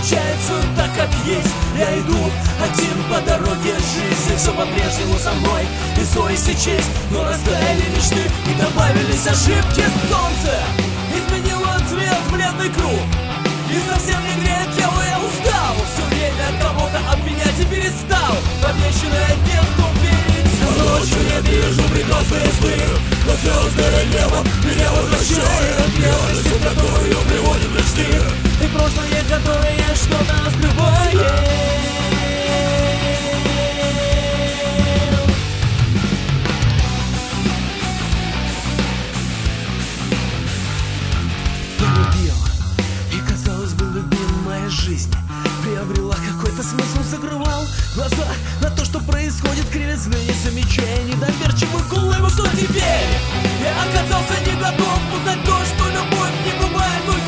случается так, как есть. Я иду один по дороге жизни, все по-прежнему со мной, и совесть и честь. Но растаяли мечты и добавились ошибки. Солнце изменило цвет в бледный круг, и совсем не греет тело, я устал. Все время кого-то обвинять и перестал в обещанное детство верить. Ночью я вижу прекрасные сны, но звездное небо меня возвращает к реальности, которую приводит мечты, и прошлое, которое что-то скрывает. Жизнь приобрела какой-то смысл, закрывал глаза на то, что происходит, кривизны, не замечая недоверчивых улыбок. Что теперь? Я оказался не готов узнать то, что любовь не бывает.